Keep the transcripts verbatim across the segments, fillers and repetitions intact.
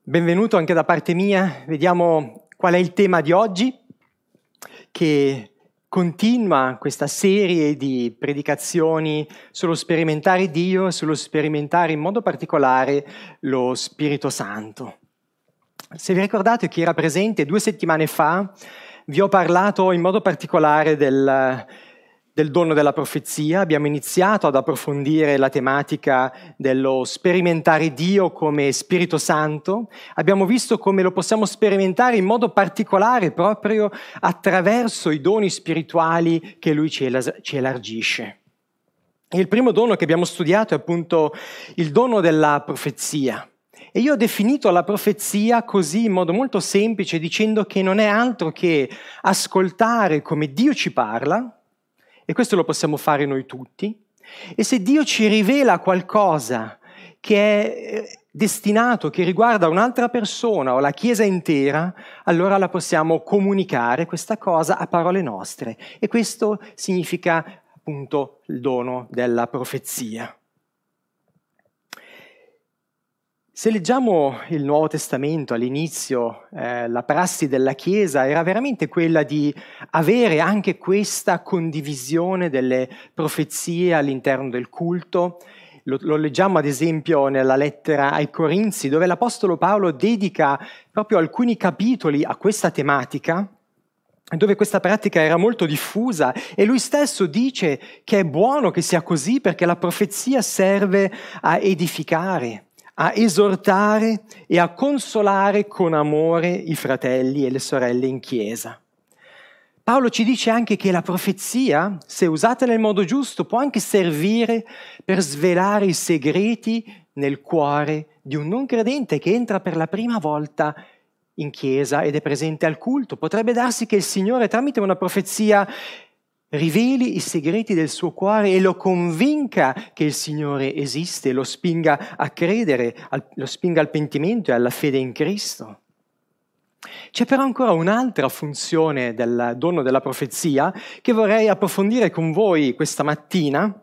Benvenuto anche da parte mia. Vediamo qual è il tema di oggi, che continua questa serie di predicazioni sullo sperimentare Dio e sullo sperimentare in modo particolare lo Spirito Santo. Se vi ricordate, chi era presente due settimane fa, vi ho parlato in modo particolare del del dono della profezia. Abbiamo iniziato ad approfondire la tematica dello sperimentare Dio come Spirito Santo. Abbiamo visto come lo possiamo sperimentare in modo particolare proprio attraverso i doni spirituali che Lui ci, elas- ci elargisce. E il primo dono che abbiamo studiato è appunto il dono della profezia. E io ho definito la profezia così in modo molto semplice, dicendo che non è altro che ascoltare come Dio ci parla. E questo lo possiamo fare noi tutti. E se Dio ci rivela qualcosa che è destinato, che riguarda un'altra persona o la Chiesa intera, allora la possiamo comunicare questa cosa a parole nostre. E questo significa appunto il dono della profezia. Se leggiamo il Nuovo Testamento all'inizio, eh, la prassi della Chiesa era veramente quella di avere anche questa condivisione delle profezie all'interno del culto. Lo, lo leggiamo ad esempio nella lettera ai Corinzi, dove l'Apostolo Paolo dedica proprio alcuni capitoli a questa tematica, dove questa pratica era molto diffusa, e lui stesso dice che è buono che sia così perché la profezia serve a edificare, a esortare e a consolare con amore i fratelli e le sorelle in chiesa. Paolo ci dice anche che la profezia, se usata nel modo giusto, può anche servire per svelare i segreti nel cuore di un non credente che entra per la prima volta in chiesa ed è presente al culto. Potrebbe darsi che il Signore, tramite una profezia, riveli i segreti del suo cuore e lo convinca che il Signore esiste, lo spinga a credere, lo spinga al pentimento e alla fede in Cristo. C'è però ancora un'altra funzione del dono della profezia che vorrei approfondire con voi questa mattina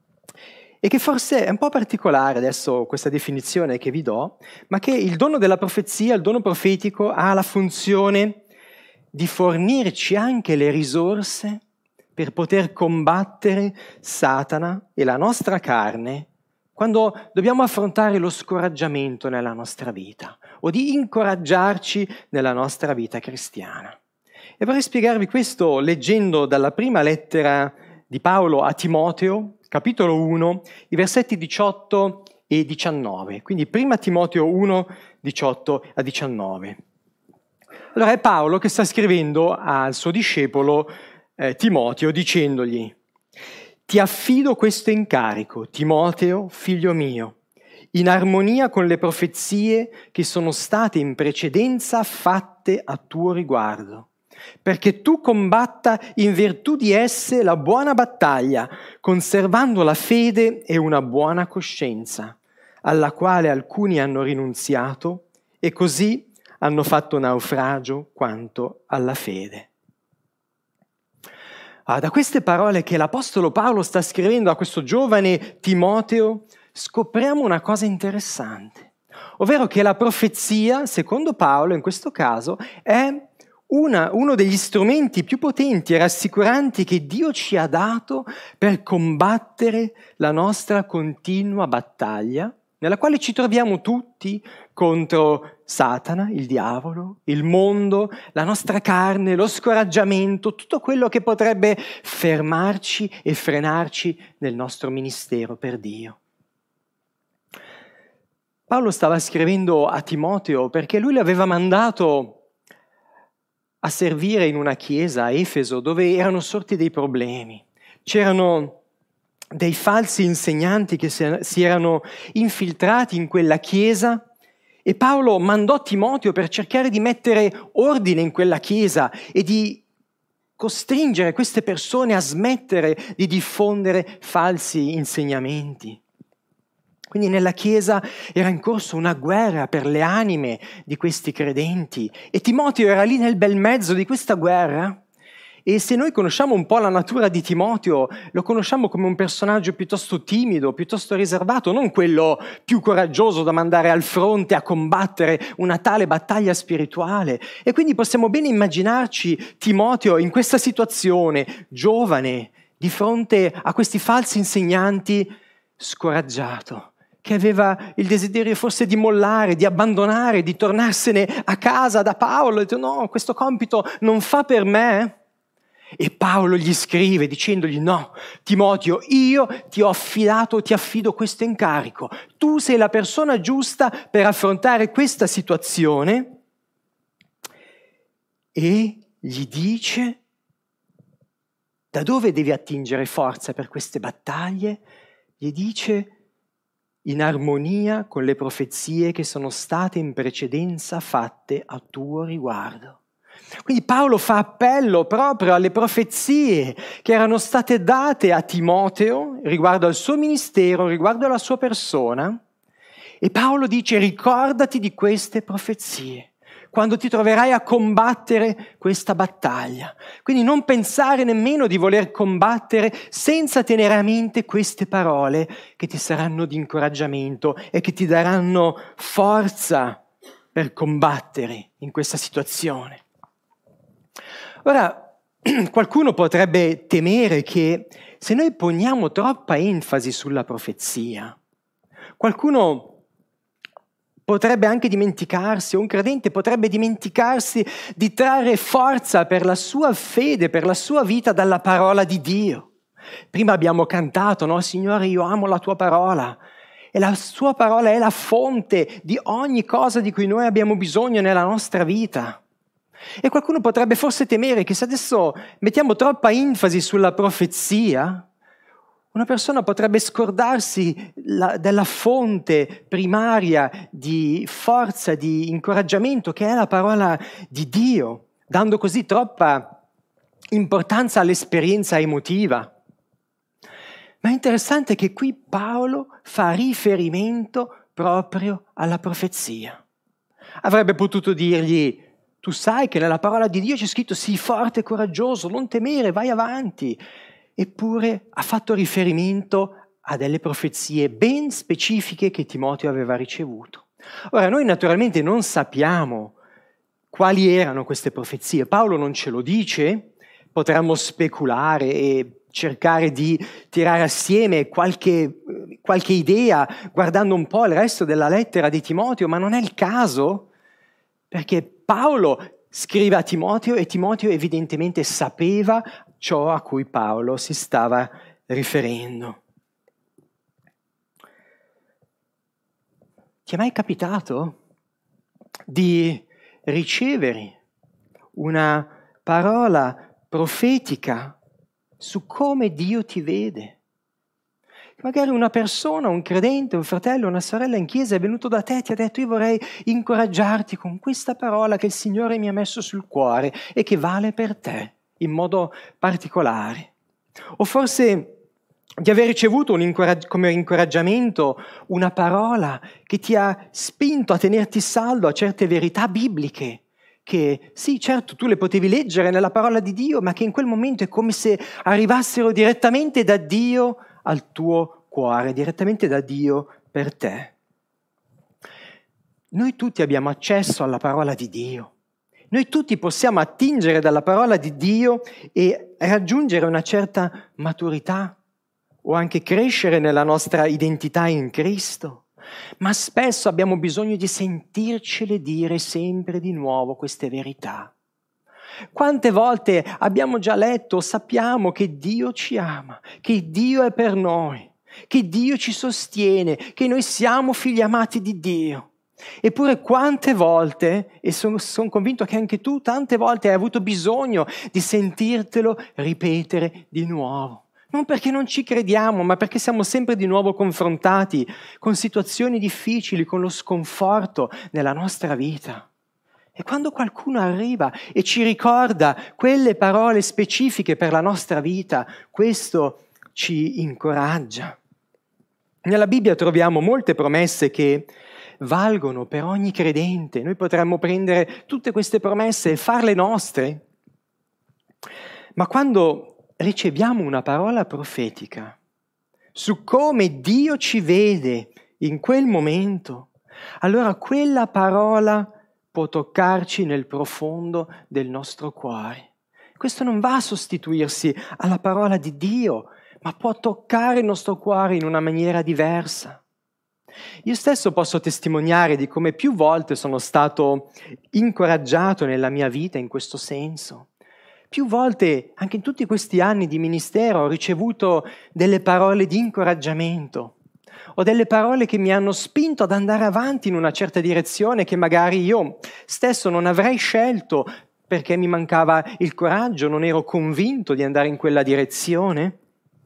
e che forse è un po' particolare adesso questa definizione che vi do, ma che il dono della profezia, il dono profetico, ha la funzione di fornirci anche le risorse per poter combattere Satana e la nostra carne quando dobbiamo affrontare lo scoraggiamento nella nostra vita o di incoraggiarci nella nostra vita cristiana. E vorrei spiegarvi questo leggendo dalla prima lettera di Paolo a Timoteo, capitolo uno, i versetti diciotto e diciannove. Quindi prima Timoteo uno, diciotto a diciannove. Allora è Paolo che sta scrivendo al suo discepolo Eh, Timoteo dicendogli: ti affido questo incarico, Timoteo, figlio mio, in armonia con le profezie che sono state in precedenza fatte a tuo riguardo, perché tu combatta in virtù di esse la buona battaglia, conservando la fede e una buona coscienza, alla quale alcuni hanno rinunziato e così hanno fatto naufragio quanto alla fede. Ah, da queste parole che l'Apostolo Paolo sta scrivendo a questo giovane Timoteo scopriamo una cosa interessante, ovvero che la profezia, secondo Paolo in questo caso, è una, uno degli strumenti più potenti e rassicuranti che Dio ci ha dato per combattere la nostra continua battaglia, nella quale ci troviamo tutti contro Satana, il diavolo, il mondo, la nostra carne, lo scoraggiamento, tutto quello che potrebbe fermarci e frenarci nel nostro ministero per Dio. Paolo stava scrivendo a Timoteo perché lui l'aveva mandato a servire in una chiesa a Efeso dove erano sorti dei problemi. C'erano dei falsi insegnanti che si erano infiltrati in quella chiesa e Paolo mandò Timoteo per cercare di mettere ordine in quella chiesa e di costringere queste persone a smettere di diffondere falsi insegnamenti. Quindi nella chiesa era in corso una guerra per le anime di questi credenti e Timoteo era lì nel bel mezzo di questa guerra E se noi conosciamo un po' la natura di Timoteo, lo conosciamo come un personaggio piuttosto timido, piuttosto riservato, non quello più coraggioso da mandare al fronte a combattere una tale battaglia spirituale. E quindi possiamo bene immaginarci Timoteo in questa situazione, giovane, di fronte a questi falsi insegnanti, scoraggiato, che aveva il desiderio forse di mollare, di abbandonare, di tornarsene a casa da Paolo, e detto no, questo compito non fa per me. E Paolo gli scrive dicendogli no, Timoteo, io ti ho affidato, ti affido questo incarico, tu sei la persona giusta per affrontare questa situazione, e gli dice da dove devi attingere forza per queste battaglie. Gli dice in armonia con le profezie che sono state in precedenza fatte a tuo riguardo. Quindi Paolo fa appello proprio alle profezie che erano state date a Timoteo riguardo al suo ministero, riguardo alla sua persona, e Paolo dice ricordati di queste profezie quando ti troverai a combattere questa battaglia. Quindi non pensare nemmeno di voler combattere senza tenere a mente queste parole che ti saranno di incoraggiamento e che ti daranno forza per combattere in questa situazione. Ora, qualcuno potrebbe temere che se noi poniamo troppa enfasi sulla profezia, qualcuno potrebbe anche dimenticarsi, un credente potrebbe dimenticarsi di trarre forza per la sua fede, per la sua vita dalla parola di Dio. Prima abbiamo cantato, no? Signore, io amo la tua parola. E la sua parola è la fonte di ogni cosa di cui noi abbiamo bisogno nella nostra vita. E qualcuno potrebbe forse temere che se adesso mettiamo troppa enfasi sulla profezia, una persona potrebbe scordarsi la, della fonte primaria di forza, di incoraggiamento che è la parola di Dio, dando così troppa importanza all'esperienza emotiva. Ma è interessante che qui Paolo fa riferimento proprio alla profezia. Avrebbe potuto dirgli: tu sai che nella parola di Dio c'è scritto sii forte e coraggioso, non temere, vai avanti. Eppure ha fatto riferimento a delle profezie ben specifiche che Timoteo aveva ricevuto. Ora, noi naturalmente non sappiamo quali erano queste profezie. Paolo non ce lo dice, potremmo speculare e cercare di tirare assieme qualche, qualche idea guardando un po' il resto della lettera di Timoteo, ma non è il caso, perché Paolo scrive a Timoteo e Timoteo evidentemente sapeva ciò a cui Paolo si stava riferendo. Ti è mai capitato di ricevere una parola profetica su come Dio ti vede? Magari una persona, un credente, un fratello, una sorella in chiesa è venuto da te e ti ha detto: io vorrei incoraggiarti con questa parola che il Signore mi ha messo sul cuore e che vale per te in modo particolare. O forse di aver ricevuto un incoragg- come incoraggiamento una parola che ti ha spinto a tenerti saldo a certe verità bibliche, che sì, certo, tu le potevi leggere nella parola di Dio, ma che in quel momento è come se arrivassero direttamente da Dio al tuo cuore, direttamente da Dio per te. Noi tutti abbiamo accesso alla parola di Dio. Noi tutti possiamo attingere dalla parola di Dio e raggiungere una certa maturità o anche crescere nella nostra identità in Cristo. Ma spesso abbiamo bisogno di sentircele dire sempre di nuovo queste verità. Quante volte abbiamo già letto, sappiamo che Dio ci ama, che Dio è per noi, che Dio ci sostiene, che noi siamo figli amati di Dio. Eppure quante volte, e sono son convinto che anche tu tante volte hai avuto bisogno di sentirtelo ripetere di nuovo. Non perché non ci crediamo, ma perché siamo sempre di nuovo confrontati con situazioni difficili, con lo sconforto nella nostra vita. E quando qualcuno arriva e ci ricorda quelle parole specifiche per la nostra vita, questo ci incoraggia. Nella Bibbia troviamo molte promesse che valgono per ogni credente. Noi potremmo prendere tutte queste promesse e farle nostre. Ma quando riceviamo una parola profetica su come Dio ci vede in quel momento, allora quella parola può toccarci nel profondo del nostro cuore. Questo non va a sostituirsi alla parola di Dio, ma può toccare il nostro cuore in una maniera diversa. Io stesso posso testimoniare di come più volte sono stato incoraggiato nella mia vita in questo senso. Più volte, anche in tutti questi anni di ministero, ho ricevuto delle parole di incoraggiamento o delle parole che mi hanno spinto ad andare avanti in una certa direzione che magari io stesso non avrei scelto perché mi mancava il coraggio, non ero convinto di andare in quella direzione.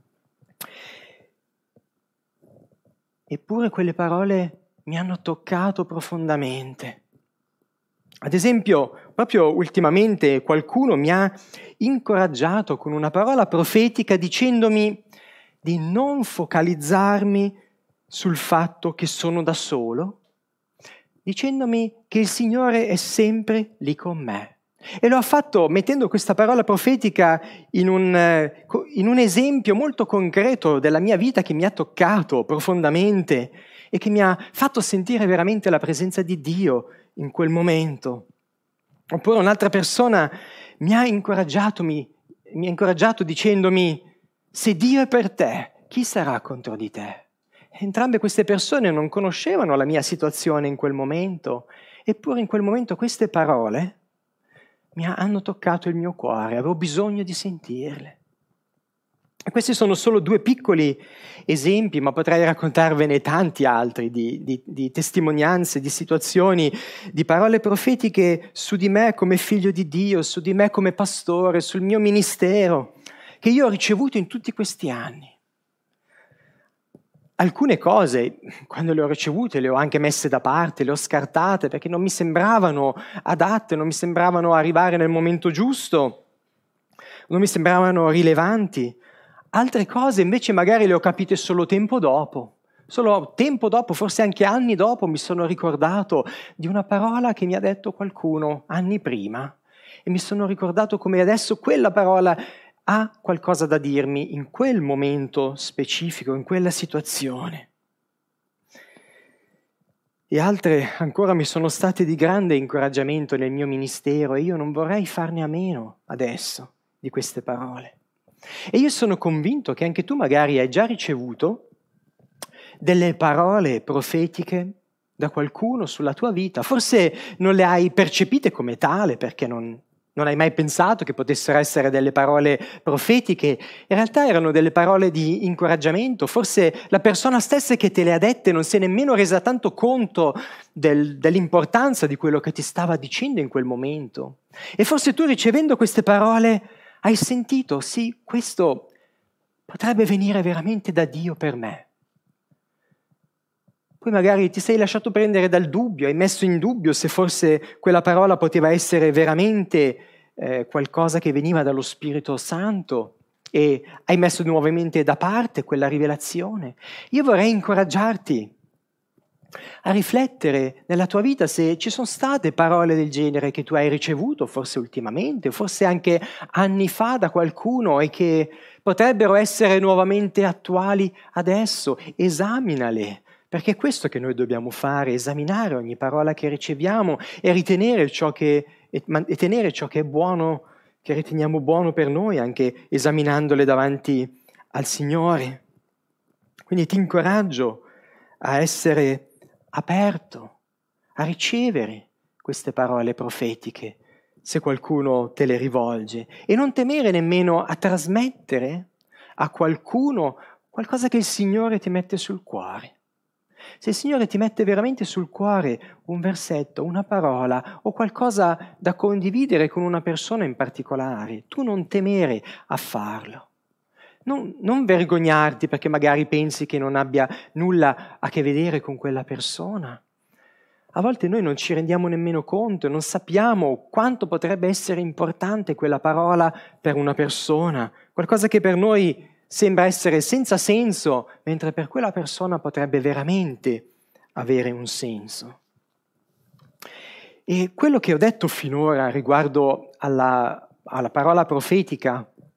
Eppure quelle parole mi hanno toccato profondamente. Ad esempio, proprio ultimamente qualcuno mi ha incoraggiato con una parola profetica dicendomi di non focalizzarmi sul fatto che sono da solo, dicendomi che il Signore è sempre lì con me. E lo ha fatto mettendo questa parola profetica in un, in un esempio molto concreto della mia vita che mi ha toccato profondamente e che mi ha fatto sentire veramente la presenza di Dio in quel momento. Oppure un'altra persona mi ha incoraggiato, mi, mi ha incoraggiato dicendomi: se Dio è per te, chi sarà contro di te? Entrambe queste persone non conoscevano la mia situazione in quel momento, eppure in quel momento queste parole mi hanno toccato il mio cuore, avevo bisogno di sentirle. E questi sono solo due piccoli esempi, ma potrei raccontarvene tanti altri di, di, di testimonianze, di situazioni, di parole profetiche su di me come figlio di Dio, su di me come pastore, sul mio ministero, che io ho ricevuto in tutti questi anni. Alcune cose, quando le ho ricevute, le ho anche messe da parte, le ho scartate perché non mi sembravano adatte, non mi sembravano arrivare nel momento giusto, non mi sembravano rilevanti. Altre cose invece magari le ho capite solo tempo dopo. Solo tempo dopo, forse anche anni dopo, mi sono ricordato di una parola che mi ha detto qualcuno anni prima. E mi sono ricordato come adesso quella parola ha qualcosa da dirmi in quel momento specifico, in quella situazione. E altre ancora mi sono state di grande incoraggiamento nel mio ministero e io non vorrei farne a meno adesso di queste parole. E io sono convinto che anche tu magari hai già ricevuto delle parole profetiche da qualcuno sulla tua vita. Forse non le hai percepite come tale perché non, non hai mai pensato che potessero essere delle parole profetiche. In realtà erano delle parole di incoraggiamento. Forse la persona stessa che te le ha dette non si è nemmeno resa tanto conto del, dell'importanza di quello che ti stava dicendo in quel momento. E forse tu ricevendo queste parole hai sentito, sì, questo potrebbe venire veramente da Dio per me. Poi magari ti sei lasciato prendere dal dubbio, hai messo in dubbio se forse quella parola poteva essere veramente eh, qualcosa che veniva dallo Spirito Santo e hai messo nuovamente da parte quella rivelazione. Io vorrei incoraggiarti a riflettere nella tua vita se ci sono state parole del genere che tu hai ricevuto, forse ultimamente, forse anche anni fa da qualcuno e che potrebbero essere nuovamente attuali adesso. Esaminale, perché è questo che noi dobbiamo fare, esaminare ogni parola che riceviamo e ritenere ciò che, e, e tenere ciò che è buono, che riteniamo buono per noi, anche esaminandole davanti al Signore. Quindi ti incoraggio a essere aperto a ricevere queste parole profetiche se qualcuno te le rivolge e non temere nemmeno a trasmettere a qualcuno qualcosa che il Signore ti mette sul cuore. Se il Signore ti mette veramente sul cuore un versetto, una parola o qualcosa da condividere con una persona in particolare, tu non temere a farlo. Non, non vergognarti perché magari pensi che non abbia nulla a che vedere con quella persona. A volte noi non ci rendiamo nemmeno conto, non sappiamo quanto potrebbe essere importante quella parola per una persona, qualcosa che per noi sembra essere senza senso, mentre per quella persona potrebbe veramente avere un senso. E quello che ho detto finora riguardo alla, alla parola profetica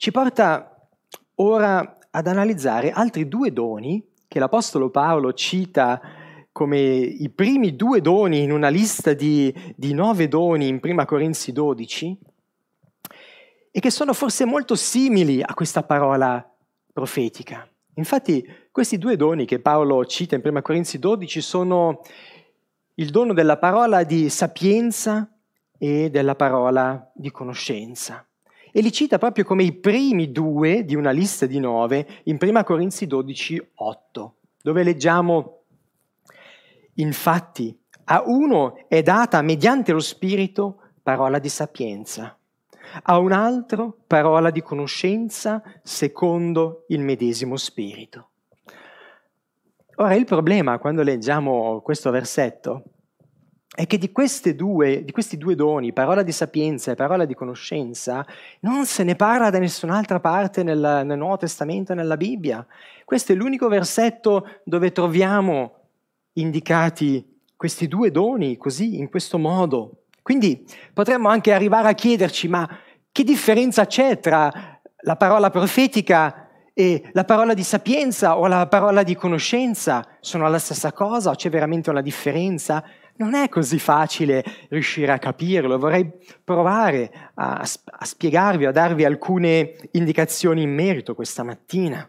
ci porta ora ad analizzare altri due doni che l'Apostolo Paolo cita come i primi due doni in una lista di, di nove doni in Prima Corinzi dodici, e che sono forse molto simili a questa parola profetica. Infatti questi due doni che Paolo cita in Prima Corinzi dodici sono il dono della parola di sapienza e della parola di conoscenza. E li cita proprio come i primi due di una lista di nove in Prima Corinzi dodici, otto, dove leggiamo: infatti a uno è data mediante lo Spirito parola di sapienza, a un altro parola di conoscenza secondo il medesimo Spirito. Ora, il problema quando leggiamo questo versetto è che di, queste due, di questi due doni, parola di sapienza e parola di conoscenza, non se ne parla da nessun'altra parte nel, nel Nuovo Testamento e nella Bibbia. Questo è l'unico versetto dove troviamo indicati questi due doni così, in questo modo. Quindi potremmo anche arrivare a chiederci: ma che differenza c'è tra la parola profetica e la parola di sapienza o la parola di conoscenza? Sono la stessa cosa o c'è veramente una differenza? Non è così facile riuscire a capirlo. Vorrei provare a, a spiegarvi, a darvi alcune indicazioni in merito questa mattina.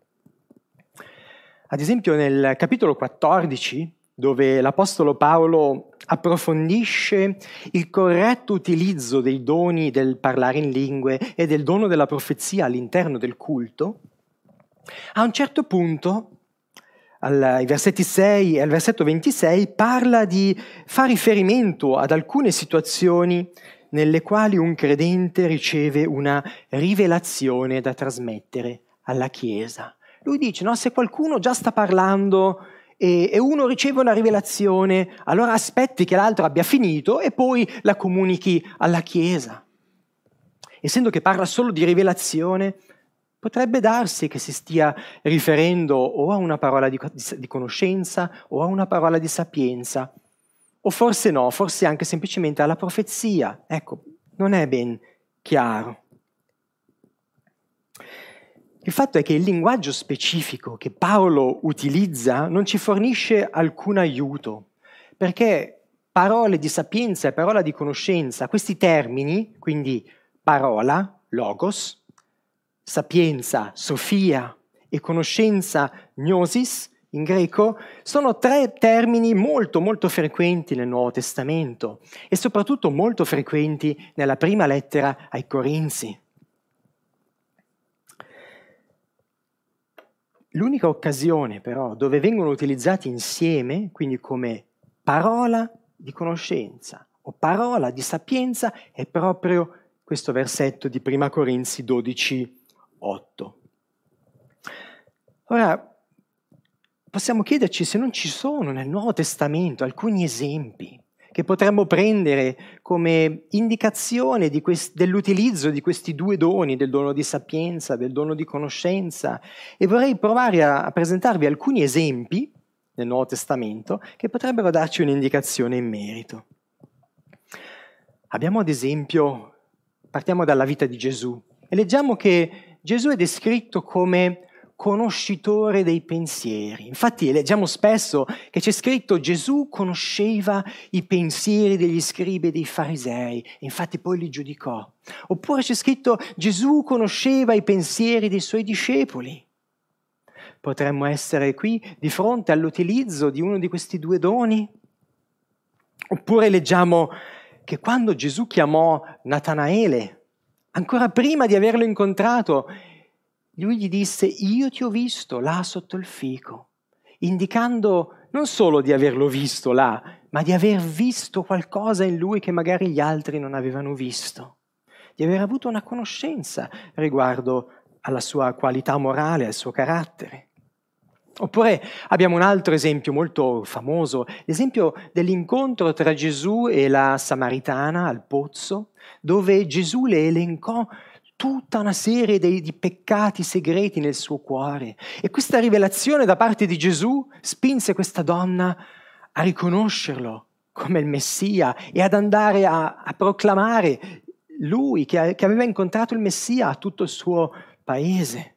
Ad esempio nel capitolo quattordici, dove l'Apostolo Paolo approfondisce il corretto utilizzo dei doni del parlare in lingue e del dono della profezia all'interno del culto, a un certo punto, ai versetti sei e al versetto ventisei, parla di, fa riferimento ad alcune situazioni nelle quali un credente riceve una rivelazione da trasmettere alla Chiesa. Lui dice, no, se qualcuno già sta parlando e, e uno riceve una rivelazione, allora aspetti che l'altro abbia finito e poi la comunichi alla Chiesa. Essendo che parla solo di rivelazione, potrebbe darsi che si stia riferendo o a una parola di, di conoscenza o a una parola di sapienza, o forse no, forse anche semplicemente alla profezia. Ecco, non è ben chiaro. Il fatto è che il linguaggio specifico che Paolo utilizza non ci fornisce alcun aiuto, perché parole di sapienza e parola di conoscenza, questi termini, quindi parola, logos, sapienza, sofia e conoscenza, gnosis, in greco, sono tre termini molto molto frequenti nel Nuovo Testamento e soprattutto molto frequenti nella prima lettera ai Corinzi. L'unica occasione però dove vengono utilizzati insieme, quindi come parola di conoscenza o parola di sapienza, è proprio questo versetto di Prima Corinzi dodici, otto. Ora, possiamo chiederci se non ci sono nel Nuovo Testamento alcuni esempi che potremmo prendere come indicazione di quest- dell'utilizzo di questi due doni, del dono di sapienza, del dono di conoscenza, e vorrei provare a, a presentarvi alcuni esempi nel Nuovo Testamento che potrebbero darci un'indicazione in merito. Abbiamo ad esempio, partiamo dalla vita di Gesù e leggiamo che Gesù è descritto come conoscitore dei pensieri. Infatti leggiamo spesso che c'è scritto Gesù conosceva i pensieri degli scribi e dei farisei, e infatti poi li giudicò. Oppure c'è scritto Gesù conosceva i pensieri dei suoi discepoli. Potremmo essere qui di fronte all'utilizzo di uno di questi due doni? Oppure leggiamo che quando Gesù chiamò Natanaele, ancora prima di averlo incontrato, lui gli disse: io ti ho visto là sotto il fico, indicando non solo di averlo visto là, ma di aver visto qualcosa in lui che magari gli altri non avevano visto, di aver avuto una conoscenza riguardo alla sua qualità morale, al suo carattere. Oppure abbiamo un altro esempio molto famoso, l'esempio dell'incontro tra Gesù e la Samaritana al pozzo, dove Gesù le elencò tutta una serie di, di peccati segreti nel suo cuore. E questa rivelazione da parte di Gesù spinse questa donna a riconoscerlo come il Messia e ad andare a, a proclamare lui che, che aveva incontrato il Messia a tutto il suo paese.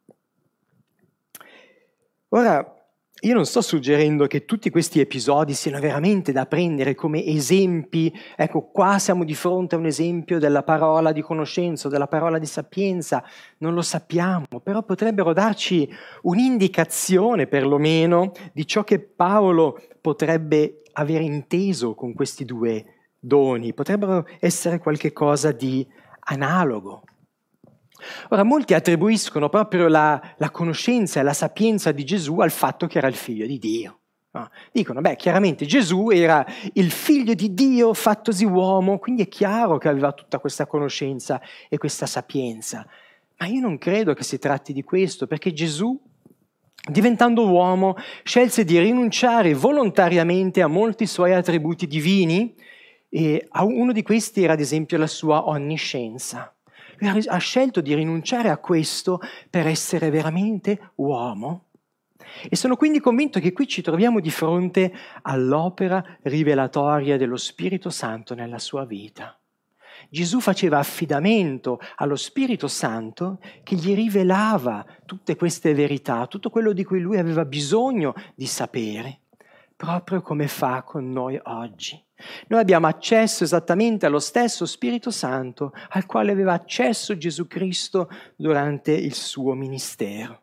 Ora, io non sto suggerendo che tutti questi episodi siano veramente da prendere come esempi. Ecco, qua siamo di fronte a un esempio della parola di conoscenza, della parola di sapienza, non lo sappiamo, però potrebbero darci un'indicazione perlomeno di ciò che Paolo potrebbe aver inteso con questi due doni, potrebbero essere qualche cosa di analogo. Ora, molti attribuiscono proprio la, la conoscenza e la sapienza di Gesù al fatto che era il figlio di Dio. No? Dicono, beh, chiaramente Gesù era il figlio di Dio fattosi uomo, quindi è chiaro che aveva tutta questa conoscenza e questa sapienza. Ma io non credo che si tratti di questo, perché Gesù, diventando uomo, scelse di rinunciare volontariamente a molti suoi attributi divini, e uno di questi era ad esempio la sua onniscienza. Lui ha scelto di rinunciare a questo per essere veramente uomo. E sono quindi convinto che qui ci troviamo di fronte all'opera rivelatoria dello Spirito Santo nella sua vita. Gesù faceva affidamento allo Spirito Santo che gli rivelava tutte queste verità, tutto quello di cui lui aveva bisogno di sapere, proprio come fa con noi oggi. Noi abbiamo accesso esattamente allo stesso Spirito Santo al quale aveva accesso Gesù Cristo durante il suo ministero.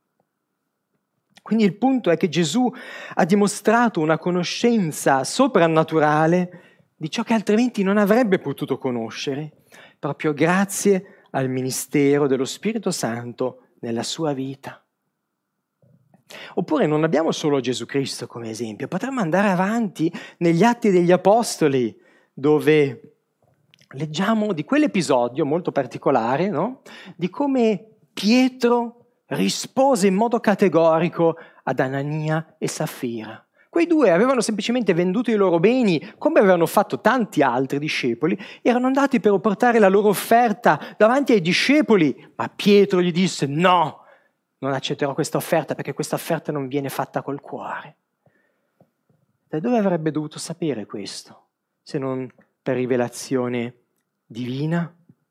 Quindi il punto è che Gesù ha dimostrato una conoscenza soprannaturale di ciò che altrimenti non avrebbe potuto conoscere, proprio grazie al ministero dello Spirito Santo nella sua vita. Oppure non abbiamo solo Gesù Cristo come esempio, potremmo andare avanti negli Atti degli Apostoli, dove leggiamo di quell'episodio molto particolare, no? Di come Pietro rispose in modo categorico ad Anania e Saffira. Quei due avevano semplicemente venduto i loro beni, come avevano fatto tanti altri discepoli, erano andati per portare la loro offerta davanti ai discepoli, ma Pietro gli disse no, non accetterò questa offerta perché questa offerta non viene fatta col cuore. Da dove avrebbe dovuto sapere questo, se non per rivelazione divina?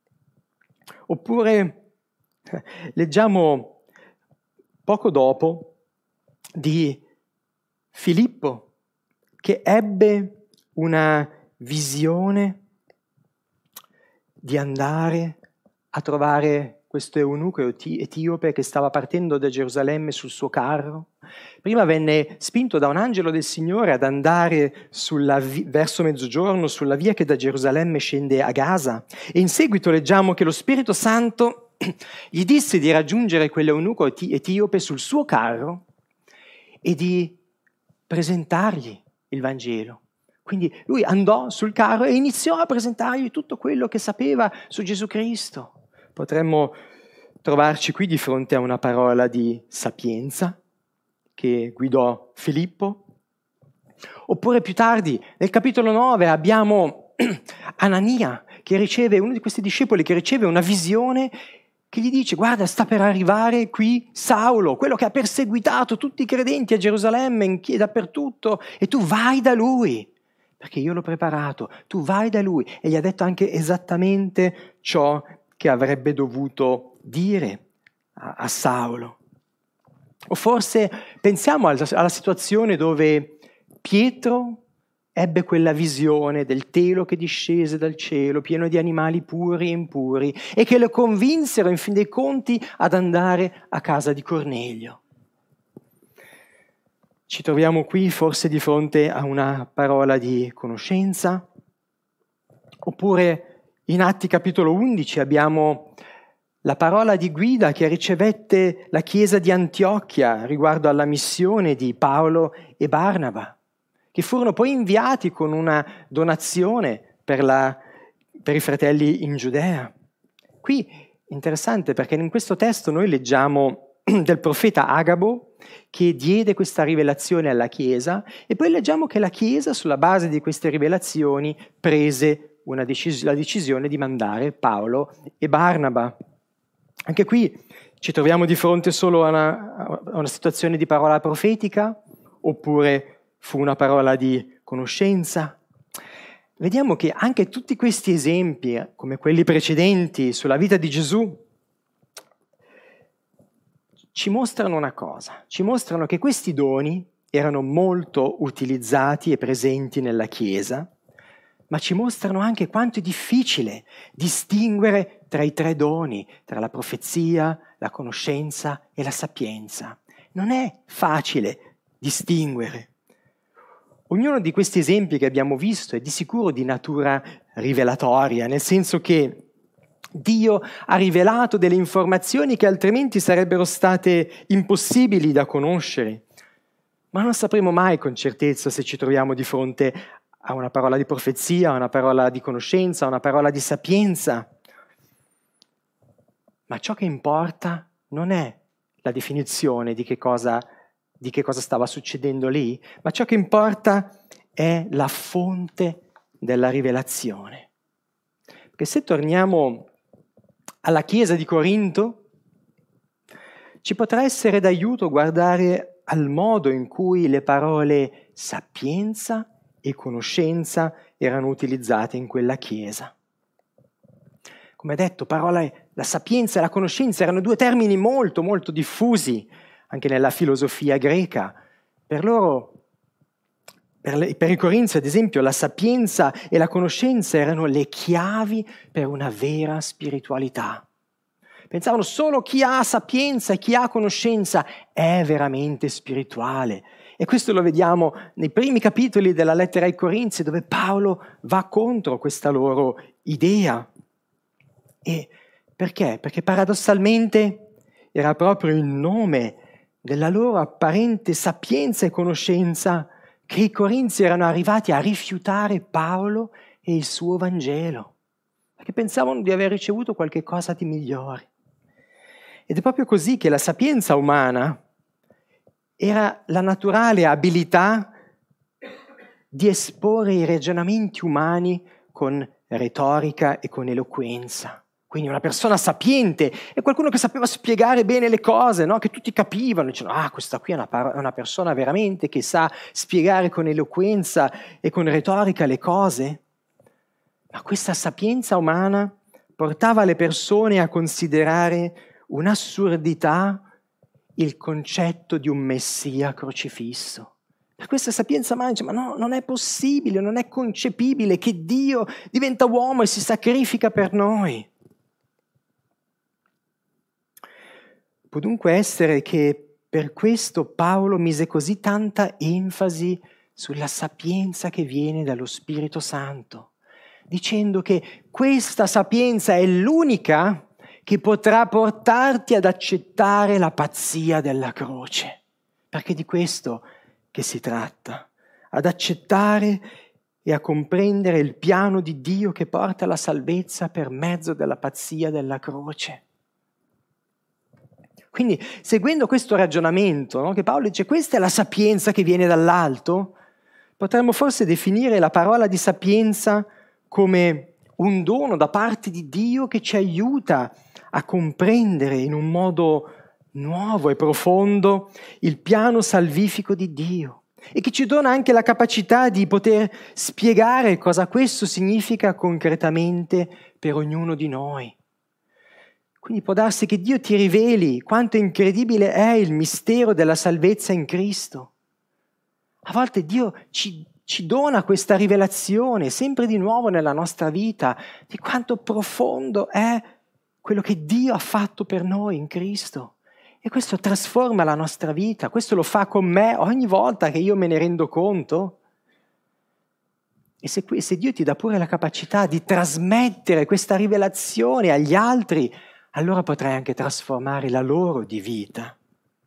Oppure leggiamo poco dopo di Filippo che ebbe una visione di andare a trovare questo eunuco etiope che stava partendo da Gerusalemme sul suo carro. Prima venne spinto da un angelo del Signore ad andare sulla vi- verso mezzogiorno sulla via che da Gerusalemme scende a Gaza, e in seguito leggiamo che lo Spirito Santo gli disse di raggiungere quell'eunuco eti- etiope sul suo carro e di presentargli il Vangelo. Quindi lui andò sul carro e iniziò a presentargli tutto quello che sapeva su Gesù Cristo. Potremmo trovarci qui di fronte a una parola di sapienza che guidò Filippo. Oppure più tardi, nel capitolo nove, abbiamo Anania, che riceve, uno di questi discepoli che riceve una visione che gli dice: guarda, sta per arrivare qui Saulo, quello che ha perseguitato tutti i credenti a Gerusalemme, in chiesa, dappertutto, e tu vai da lui, perché io l'ho preparato, tu vai da lui. E gli ha detto anche esattamente ciò che avrebbe dovuto dire a, a Saulo. O forse pensiamo alla, alla situazione dove Pietro ebbe quella visione del telo che discese dal cielo, pieno di animali puri e impuri, e che lo convinsero in fin dei conti ad andare a casa di Cornelio. Ci troviamo qui forse di fronte a una parola di conoscenza, oppure in Atti capitolo undici abbiamo la parola di guida che ricevette la chiesa di Antiochia riguardo alla missione di Paolo e Barnaba, che furono poi inviati con una donazione per, la, per i fratelli in Giudea. Qui interessante perché in questo testo noi leggiamo del profeta Agabo che diede questa rivelazione alla Chiesa, e poi leggiamo che la Chiesa, sulla base di queste rivelazioni, prese una decis- la decisione di mandare Paolo e Barnaba. Anche qui ci troviamo di fronte solo a una, a una situazione di parola profetica, oppure fu una parola di conoscenza? vediamo che anche tutti questi esempi, come quelli precedenti sulla vita di Gesù, ci mostrano una cosa, ci mostrano che questi doni erano molto utilizzati e presenti nella Chiesa, ma ci mostrano anche quanto è difficile distinguere tra i tre doni, tra la profezia, la conoscenza e la sapienza. Non è facile distinguere. Ognuno di questi esempi che abbiamo visto è di sicuro di natura rivelatoria, nel senso che Dio ha rivelato delle informazioni che altrimenti sarebbero state impossibili da conoscere. Ma non sapremo mai con certezza se ci troviamo di fronte a una parola di profezia, a una parola di conoscenza, a una parola di sapienza. Ma ciò che importa non è la definizione di che cosa, di che cosa stava succedendo lì, ma ciò che importa è la fonte della rivelazione. Perché se torniamo alla Chiesa di Corinto, ci potrà essere d'aiuto guardare al modo in cui le parole sapienza e conoscenza erano utilizzate in quella Chiesa. Come detto, parole, la sapienza e la conoscenza erano due termini molto, molto diffusi anche nella filosofia greca. Per loro, per, le, per i Corinzi, ad esempio, la sapienza e la conoscenza erano le chiavi per una vera spiritualità. Pensavano solo chi ha sapienza e chi ha conoscenza è veramente spirituale. E questo lo vediamo nei primi capitoli della lettera ai Corinzi, dove Paolo va contro questa loro idea. E perché? Perché paradossalmente era proprio in nome della loro apparente sapienza e conoscenza che i Corinzi erano arrivati a rifiutare Paolo e il suo Vangelo, perché pensavano di aver ricevuto qualche cosa di migliore. Ed è proprio così che la sapienza umana era la naturale abilità di esporre i ragionamenti umani con retorica e con eloquenza. Quindi una persona sapiente è qualcuno che sapeva spiegare bene le cose, no? Che tutti capivano, dicevano, ah, questa qui è una, par- una persona veramente che sa spiegare con eloquenza e con retorica le cose. Ma questa sapienza umana portava le persone a considerare un'assurdità il concetto di un Messia crocifisso. Per questa sapienza umana dice, ma no, non è possibile, non è concepibile che Dio diventa uomo e si sacrifica per noi. Può dunque essere che per questo Paolo mise così tanta enfasi sulla sapienza che viene dallo Spirito Santo, dicendo che questa sapienza è l'unica che potrà portarti ad accettare la pazzia della croce, perché di questo che si tratta, ad accettare e a comprendere il piano di Dio che porta alla salvezza per mezzo della pazzia della croce. Quindi, seguendo questo ragionamento, no, che Paolo dice questa è la sapienza che viene dall'alto, potremmo forse definire la parola di sapienza come un dono da parte di Dio che ci aiuta a comprendere in un modo nuovo e profondo il piano salvifico di Dio e che ci dona anche la capacità di poter spiegare cosa questo significa concretamente per ognuno di noi. Quindi può darsi che Dio ti riveli quanto incredibile è il mistero della salvezza in Cristo. A volte Dio ci, ci dona questa rivelazione sempre di nuovo nella nostra vita di quanto profondo è quello che Dio ha fatto per noi in Cristo. E questo trasforma la nostra vita, questo lo fa con me ogni volta che io me ne rendo conto. E se, se Dio ti dà pure la capacità di trasmettere questa rivelazione agli altri, allora potrai anche trasformare la loro di vita.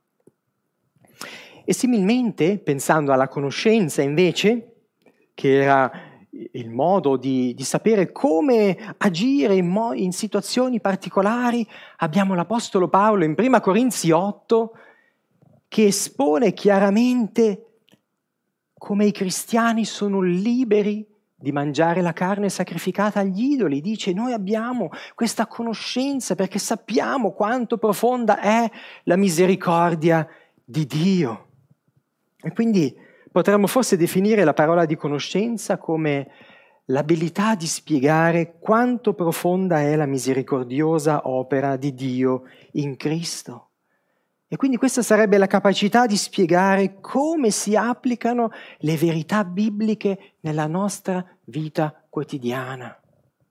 E similmente, pensando alla conoscenza invece, che era il modo di, di sapere come agire in, mo- in situazioni particolari, abbiamo l'Apostolo Paolo in prima Corinzi otto che espone chiaramente come i cristiani sono liberi di mangiare la carne sacrificata agli idoli. Dice, noi abbiamo questa conoscenza perché sappiamo quanto profonda è la misericordia di Dio. E quindi potremmo forse definire la parola di conoscenza come l'abilità di spiegare quanto profonda è la misericordiosa opera di Dio in Cristo. E quindi questa sarebbe la capacità di spiegare come si applicano le verità bibliche nella nostra vita quotidiana.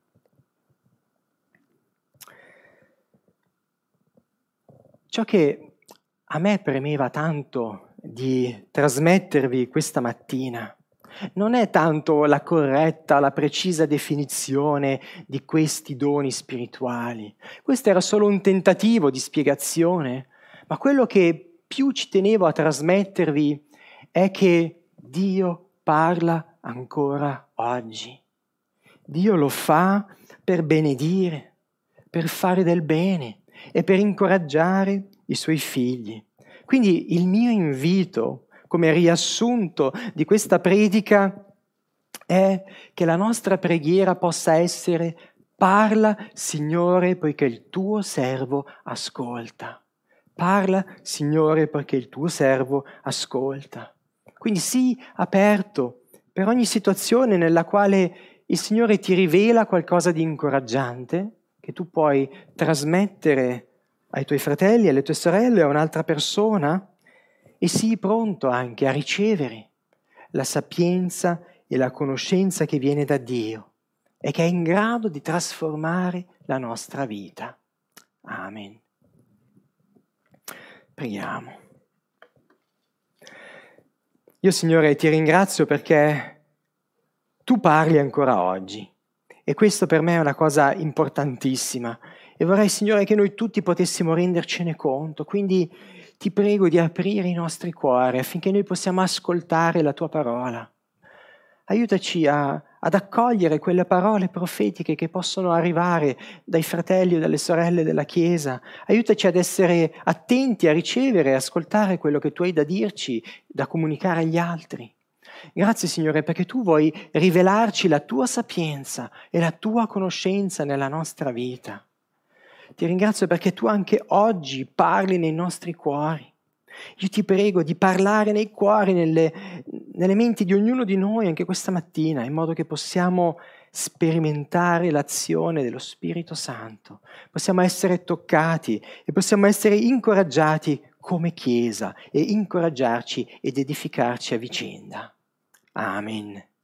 Ciò che a me premeva tanto di trasmettervi questa mattina non è tanto la corretta, la precisa definizione di questi doni spirituali. Questo era solo un tentativo di spiegazione, ma quello che più ci tenevo a trasmettervi è che Dio parla ancora oggi. Dio lo fa per benedire, per fare del bene e per incoraggiare i suoi figli. Quindi il mio invito, come riassunto di questa predica, è che la nostra preghiera possa essere: parla, Signore, poiché il tuo servo ascolta. Parla, Signore, perché il tuo servo ascolta. Quindi sii aperto per ogni situazione nella quale il Signore ti rivela qualcosa di incoraggiante che tu puoi trasmettere ai tuoi fratelli, alle tue sorelle, a un'altra persona, e sii pronto anche a ricevere la sapienza e la conoscenza che viene da Dio e che è in grado di trasformare la nostra vita. Amen. Preghiamo. Io, Signore, ti ringrazio perché tu parli ancora oggi e questo per me è una cosa importantissima e vorrei, Signore, che noi tutti potessimo rendercene conto, quindi ti prego di aprire i nostri cuori affinché noi possiamo ascoltare la tua parola. Aiutaci a, ad accogliere quelle parole profetiche che possono arrivare dai fratelli o dalle sorelle della Chiesa. Aiutaci ad essere attenti a ricevere e ascoltare quello che tu hai da dirci, da comunicare agli altri. Grazie, Signore, perché tu vuoi rivelarci la tua sapienza e la tua conoscenza nella nostra vita. Ti ringrazio perché tu anche oggi parli nei nostri cuori. Io ti prego di parlare nei cuori, nelle, nelle menti di ognuno di noi anche questa mattina, in modo che possiamo sperimentare l'azione dello Spirito Santo, possiamo essere toccati e possiamo essere incoraggiati come Chiesa e incoraggiarci ed edificarci a vicenda. Amen.